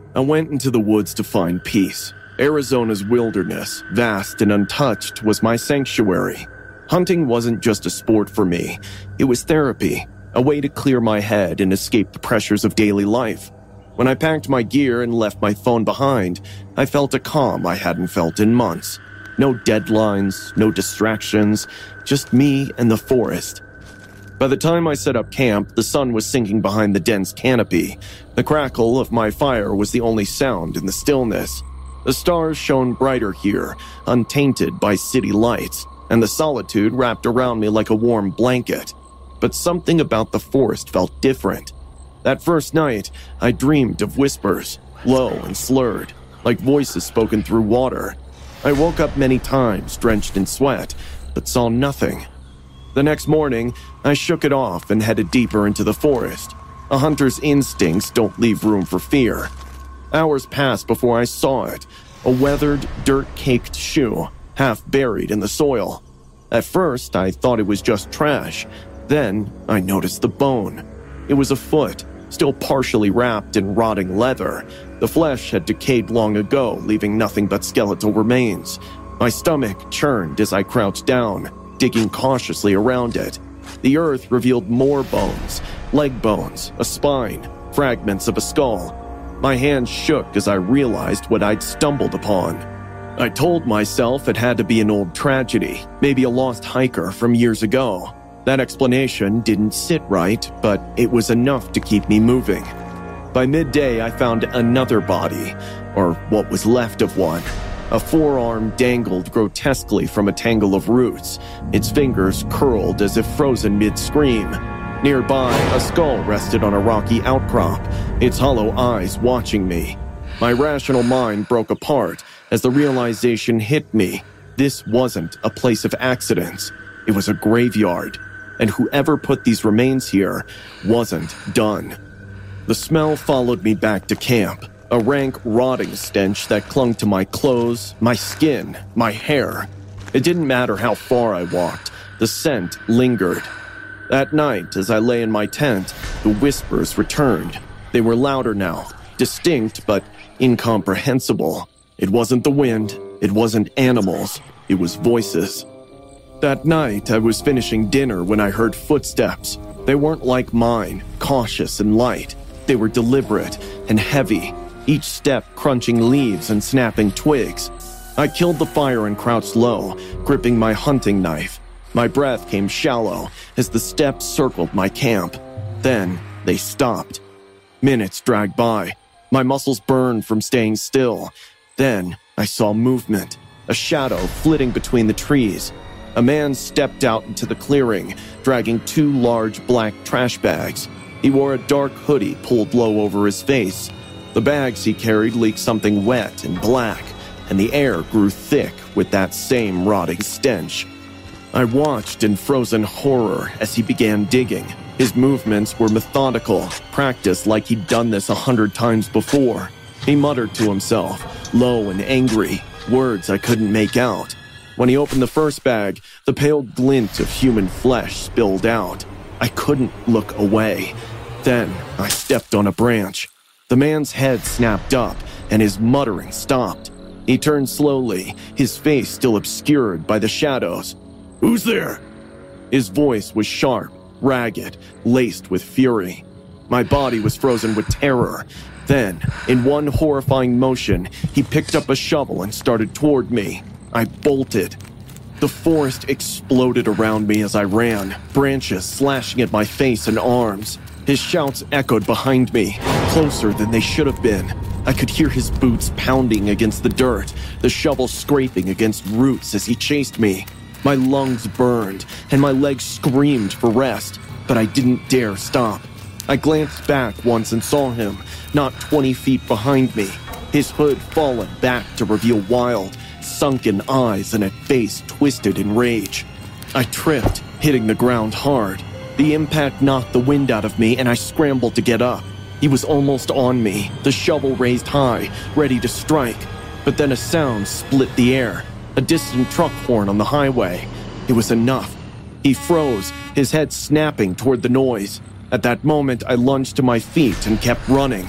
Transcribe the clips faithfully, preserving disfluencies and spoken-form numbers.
I went into the woods to find peace. Arizona's wilderness, vast and untouched, was my sanctuary. Hunting wasn't just a sport for me. It was therapy, a way to clear my head and escape the pressures of daily life. When I packed my gear and left my phone behind, I felt a calm I hadn't felt in months. No deadlines, no distractions, just me and the forest. By the time I set up camp, the sun was sinking behind the dense canopy. The crackle of my fire was the only sound in the stillness. The stars shone brighter here, untainted by city lights, and the solitude wrapped around me like a warm blanket. But something about the forest felt different. That first night, I dreamed of whispers, low and slurred, like voices spoken through water. I woke up many times, drenched in sweat, but saw nothing. The next morning, I shook it off and headed deeper into the forest. A hunter's instincts don't leave room for fear. Hours passed before I saw it, a weathered, dirt-caked shoe, half buried in the soil. At first, I thought it was just trash. Then, I noticed the bone. It was a foot, still partially wrapped in rotting leather. The flesh had decayed long ago, leaving nothing but skeletal remains. My stomach churned as I crouched down, digging cautiously around it. The earth revealed more bones, leg bones, a spine, fragments of a skull. My hands shook as I realized what I'd stumbled upon. I told myself it had to be an old tragedy, maybe a lost hiker from years ago. That explanation didn't sit right, but it was enough to keep me moving. By midday, I found another body, or what was left of one. A forearm dangled grotesquely from a tangle of roots, its fingers curled as if frozen mid-scream. Nearby, a skull rested on a rocky outcrop, its hollow eyes watching me. My rational mind broke apart as the realization hit me. This wasn't a place of accidents. It was a graveyard, and whoever put these remains here wasn't done. The smell followed me back to camp, a rank, rotting stench that clung to my clothes, my skin, my hair. It didn't matter how far I walked, the scent lingered. That night, as I lay in my tent, the whispers returned. They were louder now, distinct but incomprehensible. It wasn't the wind, it wasn't animals, it was voices. That night, I was finishing dinner when I heard footsteps. They weren't like mine, cautious and light. They were deliberate and heavy, each step crunching leaves and snapping twigs. I killed the fire and crouched low, gripping my hunting knife. My breath came shallow as the steps circled my camp. Then they stopped. Minutes dragged by. My muscles burned from staying still. Then I saw movement, a shadow flitting between the trees. A man stepped out into the clearing, dragging two large black trash bags. He wore a dark hoodie pulled low over his face. The bags he carried leaked something wet and black, and the air grew thick with that same rotting stench. I watched in frozen horror as he began digging. His movements were methodical, practiced like he'd done this a hundred times before. He muttered to himself, low and angry, words I couldn't make out. When he opened the first bag, the pale glint of human flesh spilled out. I couldn't look away. Then I stepped on a branch. The man's head snapped up, and his muttering stopped. He turned slowly, his face still obscured by the shadows. "Who's there?" His voice was sharp, ragged, laced with fury. My body was frozen with terror. Then, in one horrifying motion, he picked up a shovel and started toward me. I bolted. The forest exploded around me as I ran, branches slashing at my face and arms. His shouts echoed behind me, closer than they should have been. I could hear his boots pounding against the dirt, the shovel scraping against roots as he chased me. My lungs burned, and my legs screamed for rest, but I didn't dare stop. I glanced back once and saw him, not twenty feet behind me, his hood fallen back to reveal wild, sunken eyes and a face twisted in rage. I tripped, hitting the ground hard. The impact knocked the wind out of me, and I scrambled to get up. He was almost on me, the shovel raised high, ready to strike. But then a sound split the air, a distant truck horn on the highway. It was enough. He froze, his head snapping toward the noise. At that moment, I lunged to my feet and kept running.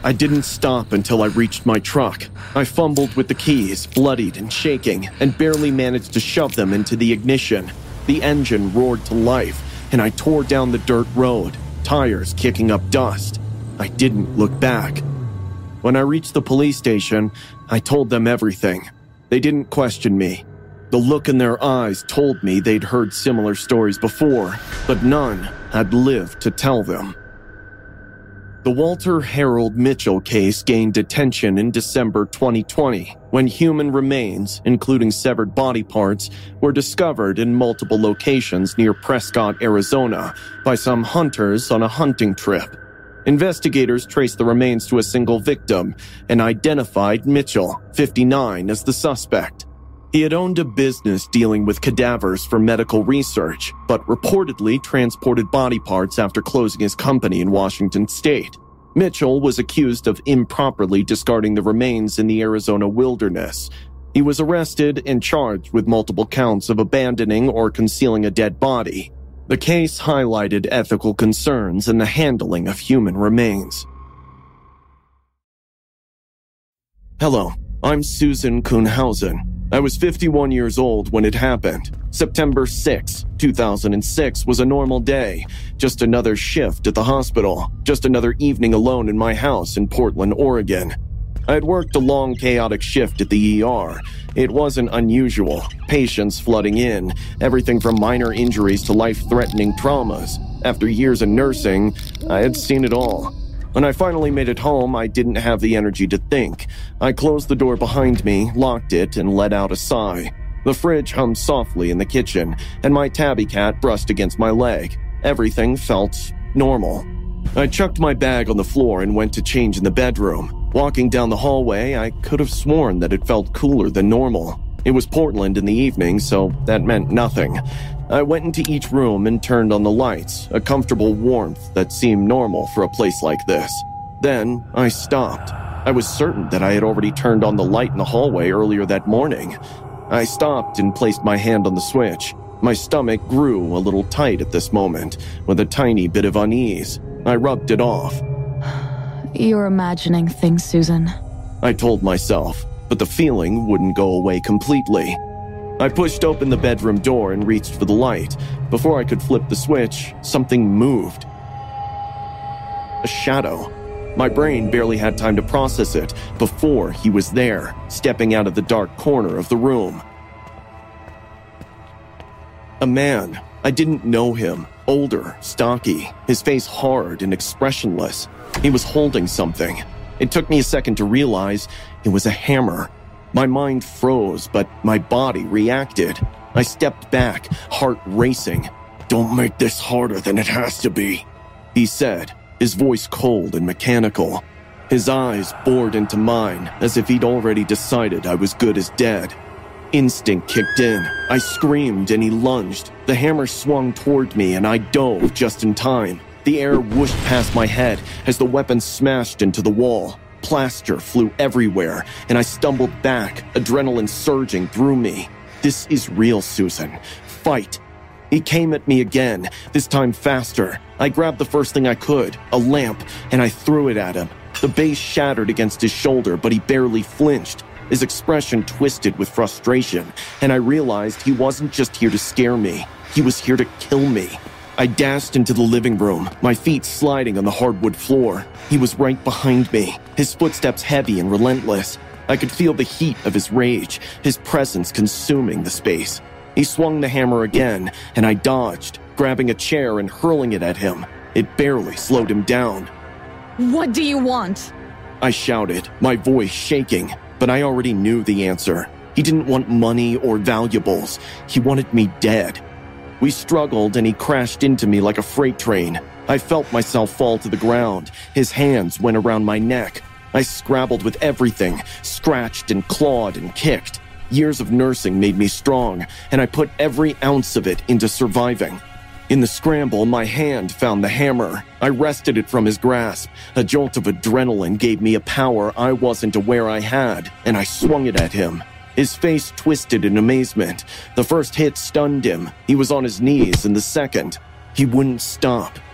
I didn't stop until I reached my truck. I fumbled with the keys, bloodied and shaking, and barely managed to shove them into the ignition. The engine roared to life, and I tore down the dirt road, tires kicking up dust. I didn't look back. When I reached the police station, I told them everything. They didn't question me. The look in their eyes told me they'd heard similar stories before, but none had lived to tell them. The Walter Harold Mitchell case gained attention in December twenty twenty, when human remains, including severed body parts, were discovered in multiple locations near Prescott, Arizona, by some hunters on a hunting trip. Investigators traced the remains to a single victim and identified Mitchell, fifty-nine, as the suspect. He had owned a business dealing with cadavers for medical research, but reportedly transported body parts after closing his company in Washington state. Mitchell was accused of improperly discarding the remains in the Arizona wilderness. He was arrested and charged with multiple counts of abandoning or concealing a dead body. The case highlighted ethical concerns in the handling of human remains. Hello, I'm Susan Kuhnhausen. I was fifty-one years old when it happened. September sixth, two thousand six was a normal day. Just another shift at the hospital. Just another evening alone in my house in Portland, Oregon. I had worked a long, chaotic shift at the E R. It wasn't unusual. Patients flooding in. Everything from minor injuries to life-threatening traumas. After years in nursing, I had seen it all. When I finally made it home, I didn't have the energy to think. I closed the door behind me, locked it, and let out a sigh. The fridge hummed softly in the kitchen, and my tabby cat brushed against my leg. Everything felt normal. I chucked my bag on the floor and went to change in the bedroom. Walking down the hallway, I could have sworn that it felt cooler than normal. It was Portland in the evening, so that meant nothing. I went into each room and turned on the lights, a comfortable warmth that seemed normal for a place like this. Then, I stopped. I was certain that I had already turned on the light in the hallway earlier that morning. I stopped and placed my hand on the switch. My stomach grew a little tight at this moment, with a tiny bit of unease. I rubbed it off. You're imagining things, Susan. I told myself, but the feeling wouldn't go away completely. I pushed open the bedroom door and reached for the light. Before I could flip the switch, something moved. A shadow. My brain barely had time to process it before he was there, stepping out of the dark corner of the room. A man. I didn't know him. Older, stocky, his face hard and expressionless. He was holding something. It took me a second to realize it was a hammer. My mind froze, but my body reacted. I stepped back, heart racing. "Don't make this harder than it has to be," he said, his voice cold and mechanical. His eyes bored into mine, as if he'd already decided I was good as dead. Instinct kicked in. I screamed and he lunged. The hammer swung toward me and I dove just in time. The air whooshed past my head as the weapon smashed into the wall. Plaster flew everywhere, and I stumbled back, adrenaline surging through me. This is real, Susan. Fight. He came at me again, this time faster. I grabbed the first thing I could, a lamp, and I threw it at him. The base shattered against his shoulder, but he barely flinched. His expression twisted with frustration, and I realized he wasn't just here to scare me. He was here to kill me. I dashed into the living room, my feet sliding on the hardwood floor. He was right behind me, his footsteps heavy and relentless. I could feel the heat of his rage, his presence consuming the space. He swung the hammer again, and I dodged, grabbing a chair and hurling it at him. It barely slowed him down. "What do you want?" I shouted, my voice shaking, but I already knew the answer. He didn't want money or valuables. He wanted me dead. We struggled and he crashed into me like a freight train. I felt myself fall to the ground. His hands went around my neck. I scrabbled with everything, scratched and clawed and kicked. Years of nursing made me strong, and I put every ounce of it into surviving. In the scramble, my hand found the hammer. I wrested it from his grasp. A jolt of adrenaline gave me a power I wasn't aware I had, and I swung it at him. His face twisted in amazement. The first hit stunned him. He was on his knees in the second. He wouldn't stop.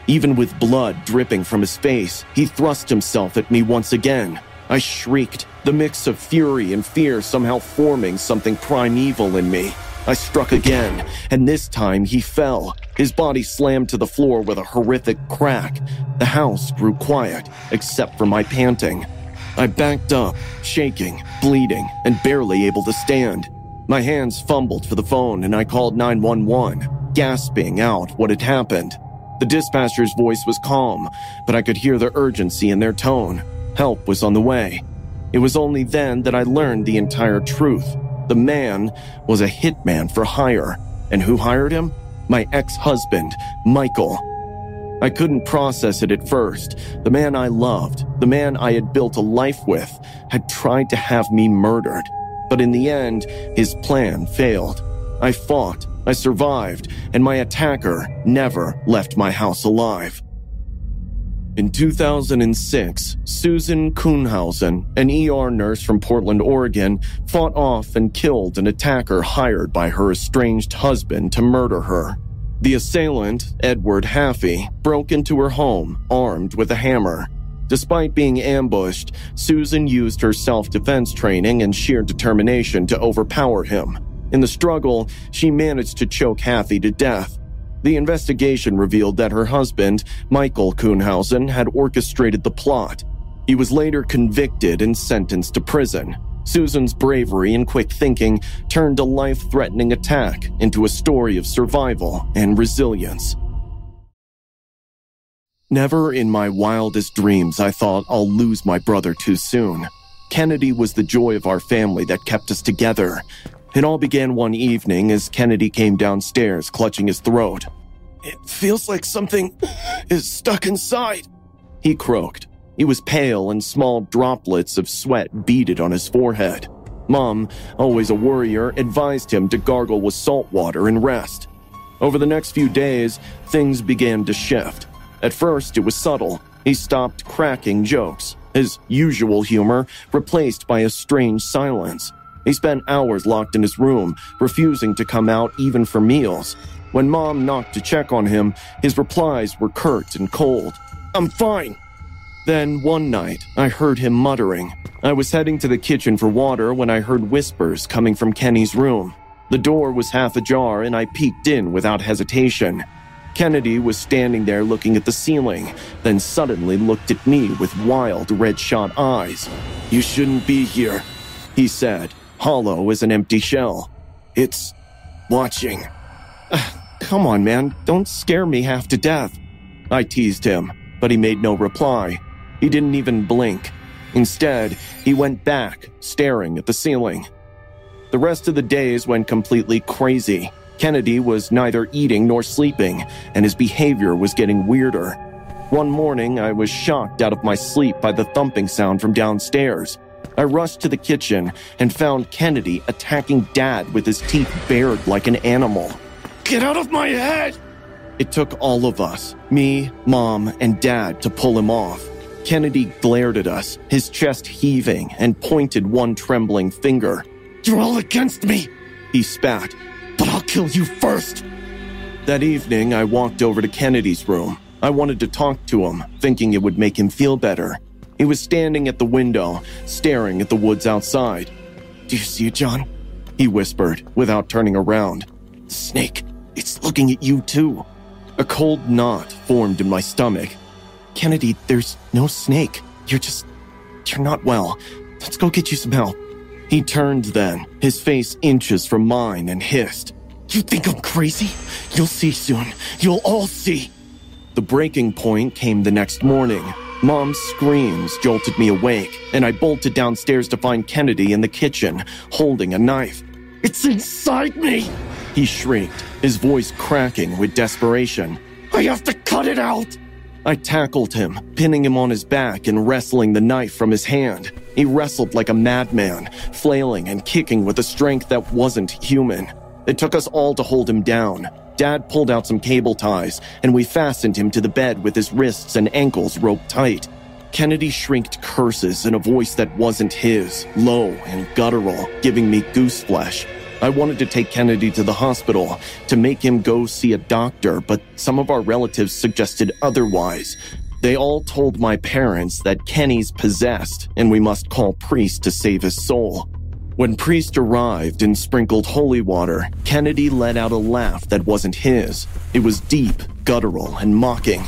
Even with blood dripping from his face, he thrust himself at me once again. I shrieked, the mix of fury and fear somehow forming something primeval in me. I struck again, and this time he fell. His body slammed to the floor with a horrific crack. The house grew quiet, except for my panting. I backed up, shaking, bleeding, and barely able to stand. My hands fumbled for the phone, and I called nine one one, gasping out what had happened. The dispatcher's voice was calm, but I could hear the urgency in their tone. Help was on the way. It was only then that I learned the entire truth. The man was a hitman for hire. And who hired him? My ex-husband, Michael. I couldn't process it at first. The man I loved, the man I had built a life with, had tried to have me murdered. But in the end, his plan failed. I fought, I survived, and my attacker never left my house alive. In two thousand six, Susan Kuhnhausen, an E R nurse from Portland, Oregon, fought off and killed an attacker hired by her estranged husband to murder her. The assailant, Edward Haffey, broke into her home, armed with a hammer. Despite being ambushed, Susan used her self-defense training and sheer determination to overpower him. In the struggle, she managed to choke Haffey to death. The investigation revealed that her husband, Michael Kuhnhausen, had orchestrated the plot. He was later convicted and sentenced to prison. Susan's bravery and quick thinking turned a life-threatening attack into a story of survival and resilience. Never in my wildest dreams I thought I'll lose my brother too soon. Kennedy was the joy of our family that kept us together. It all began one evening as Kennedy came downstairs clutching his throat. "It feels like something is stuck inside," he croaked. He was pale and small droplets of sweat beaded on his forehead. Mom, always a worrier, advised him to gargle with salt water and rest. Over the next few days, things began to shift. At first, it was subtle. He stopped cracking jokes, his usual humor replaced by a strange silence. He spent hours locked in his room, refusing to come out even for meals. When Mom knocked to check on him, his replies were curt and cold. "I'm fine." Then one night, I heard him muttering. I was heading to the kitchen for water when I heard whispers coming from Kenny's room. The door was half ajar and I peeked in without hesitation. Kennedy was standing there looking at the ceiling, then suddenly looked at me with wild red-shot eyes. "You shouldn't be here," he said, hollow as an empty shell. "It's watching." "Come on, man, don't scare me half to death." I teased him, but he made no reply. He didn't even blink. Instead, he went back, staring at the ceiling. The rest of the days went completely crazy. Kennedy was neither eating nor sleeping, and his behavior was getting weirder. One morning, I was shocked out of my sleep by the thumping sound from downstairs. I rushed to the kitchen and found Kennedy attacking Dad with his teeth bared like an animal. "Get out of my head!" It took all of us, me, Mom, and Dad, to pull him off. Kennedy glared at us, his chest heaving, and pointed one trembling finger. "You're all against me," he spat, "but I'll kill you first." That evening, I walked over to Kennedy's room. I wanted to talk to him, thinking it would make him feel better. He was standing at the window, staring at the woods outside. "Do you see it, John?" he whispered, without turning around. "The snake, it's looking at you too." A cold knot formed in my stomach. "Kennedy, there's no snake. You're just... you're not well. Let's go get you some help." He turned then, his face inches from mine, and hissed, "You think I'm crazy? You'll see soon. You'll all see." The breaking point came the next morning. Mom's screams jolted me awake, and I bolted downstairs to find Kennedy in the kitchen, holding a knife. "It's inside me!" he shrieked, his voice cracking with desperation. "I have to cut it out!" I tackled him, pinning him on his back and wrestling the knife from his hand. He wrestled like a madman, flailing and kicking with a strength that wasn't human. It took us all to hold him down. Dad pulled out some cable ties, and we fastened him to the bed with his wrists and ankles roped tight. Kennedy shrieked curses in a voice that wasn't his, low and guttural, giving me goose flesh. I wanted to take Kennedy to the hospital to make him go see a doctor, but some of our relatives suggested otherwise. They all told my parents that Kenny's possessed and we must call Priest to save his soul. When Priest arrived and sprinkled holy water, Kennedy let out a laugh that wasn't his. It was deep, guttural, and mocking.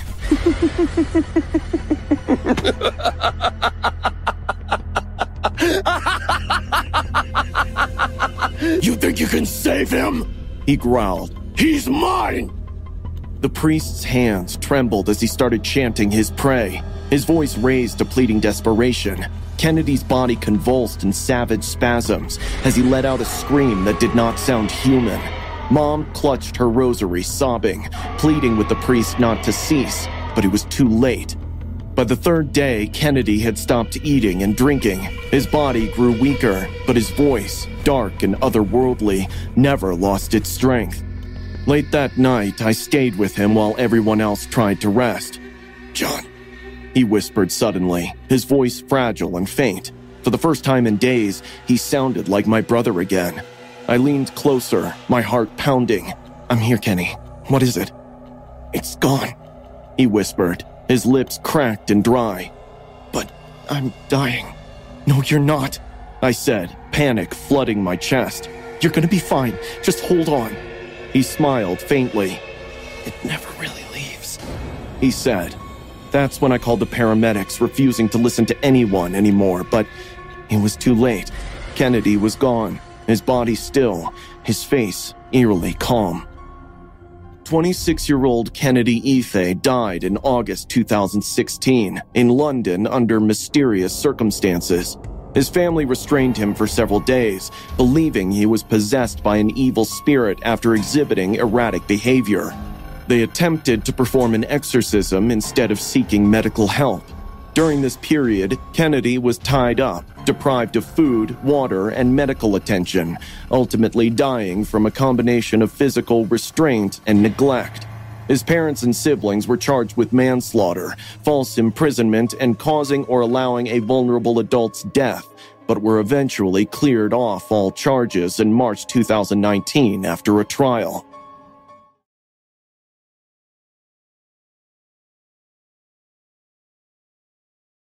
You think you can save him? He growled. He's mine! The priest's hands trembled as he started chanting his prayer. His voice raised to pleading desperation. Kennedy's body convulsed in savage spasms as he let out a scream that did not sound human. Mom clutched her rosary, sobbing, pleading with the priest not to cease, but it was too late. By the third day, Kennedy had stopped eating and drinking. His body grew weaker, but his voice, dark and otherworldly, never lost its strength. Late that night, I stayed with him while everyone else tried to rest. John, he whispered suddenly, his voice fragile and faint. For the first time in days, he sounded like my brother again. I leaned closer, my heart pounding. I'm here, Kenny. What is it? It's gone, he whispered, his lips cracked and dry. But I'm dying. No, you're not, I said, panic flooding my chest. You're gonna be fine. Just hold on. He smiled faintly. It never really leaves, he said. That's when I called the paramedics, refusing to listen to anyone anymore, but it was too late. Kennedy was gone, his body still, his face eerily calm. twenty-six-year-old Kennedy Ife died in August two thousand sixteen in London under mysterious circumstances. His family restrained him for several days, believing he was possessed by an evil spirit after exhibiting erratic behavior. They attempted to perform an exorcism instead of seeking medical help. During this period, Kennedy was tied up, deprived of food, water, and medical attention, ultimately dying from a combination of physical restraint and neglect. His parents and siblings were charged with manslaughter, false imprisonment, and causing or allowing a vulnerable adult's death, but were eventually cleared off all charges in March two thousand nineteen after a trial.